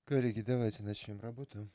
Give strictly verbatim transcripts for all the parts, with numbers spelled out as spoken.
Коллеги, давайте начнем работу.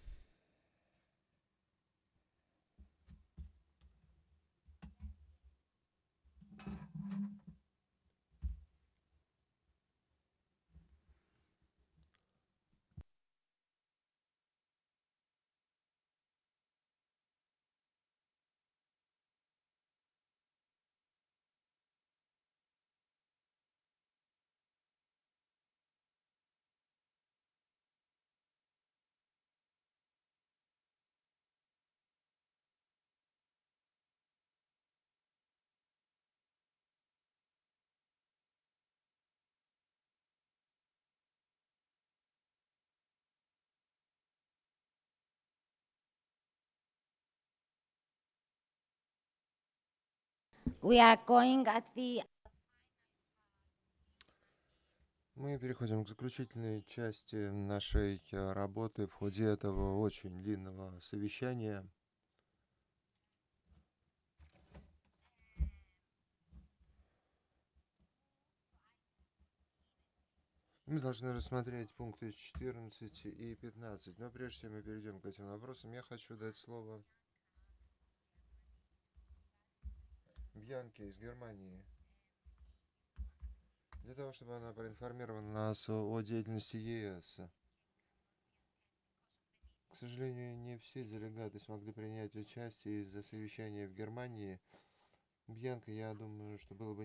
We are going at the Мы переходим к заключительной части нашей э, работы в ходе этого очень длинного совещания. Мы должны рассмотреть пункты четырнадцать и пятнадцать. Но прежде чем мы перейдем к этим вопросам, я хочу дать слово Бьянке из Германии, для того, чтобы она проинформировала нас о, о деятельности ЕС. К сожалению, не все делегаты смогли принять участие из-за совещания в Германии. Бьянка, я думаю, что было бы